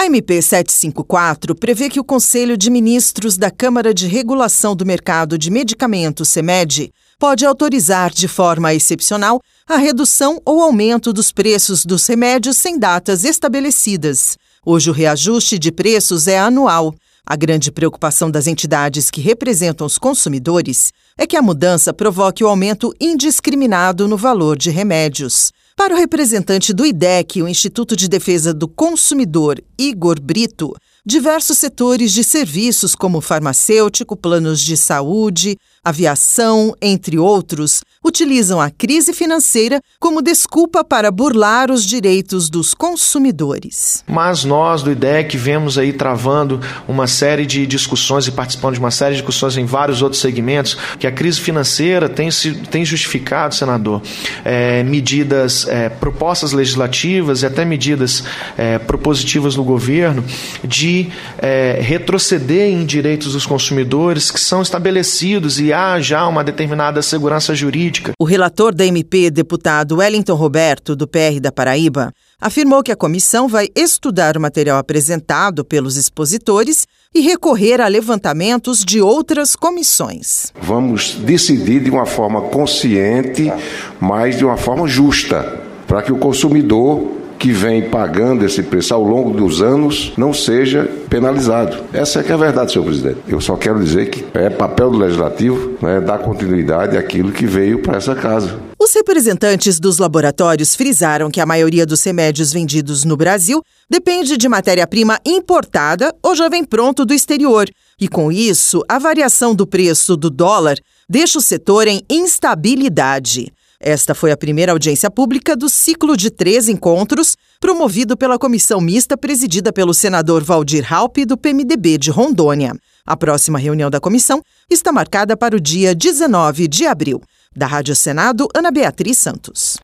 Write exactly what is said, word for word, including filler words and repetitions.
M P setecentos e cinquenta e quatro prevê que o Conselho de Ministros da Câmara de Regulação do Mercado de Medicamentos, CEMED, pode autorizar de forma excepcional a redução ou aumento dos preços dos remédios sem datas estabelecidas. Hoje o reajuste de preços é anual. A grande preocupação das entidades que representam os consumidores é que a mudança provoque o aumento indiscriminado no valor de remédios. Para o representante do I D E C, o Instituto de Defesa do Consumidor, Igor Brito, diversos setores de serviços como farmacêutico, planos de saúde, aviação, entre outros, utilizam a crise financeira como desculpa para burlar os direitos dos consumidores. Mas nós do I D E C vemos aí travando uma série de discussões e participando de uma série de discussões em vários outros segmentos, que a crise financeira tem, tem justificado, senador, é, medidas, é, propostas legislativas e até medidas é, propositivas no governo de é, retroceder em direitos dos consumidores que são estabelecidos e há já uma determinada segurança jurídica. O relator da M P, deputado Wellington Roberto, do P R da Paraíba, afirmou que a comissão vai estudar o material apresentado pelos expositores e recorrer a levantamentos de outras comissões. Vamos decidir de uma forma consciente, mas de uma forma justa, para que o consumidor que vem pagando esse preço ao longo dos anos não seja penalizado. Essa é que é a verdade, senhor presidente. Eu só quero dizer que é papel do Legislativo, né, dar continuidade àquilo que veio para essa casa. Os representantes dos laboratórios frisaram que a maioria dos remédios vendidos no Brasil depende de matéria-prima importada ou já vem pronto do exterior. E com isso, a variação do preço do dólar deixa o setor em instabilidade. Esta foi a primeira audiência pública do ciclo de três encontros, promovido pela comissão mista presidida pelo senador Waldir Raupp, do P M D B de Rondônia. A próxima reunião da comissão está marcada para o dia dezenove de abril. Da Rádio Senado, Ana Beatriz Santos.